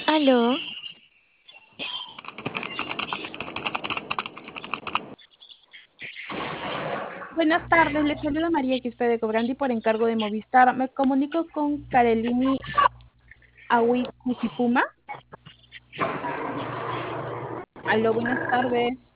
Aló, Buenas tardes, les saluda María XP de Cobrandi por encargo de Movistar. Me comunico con Karelini Awi Kusipuma. Aló, buenas tardes.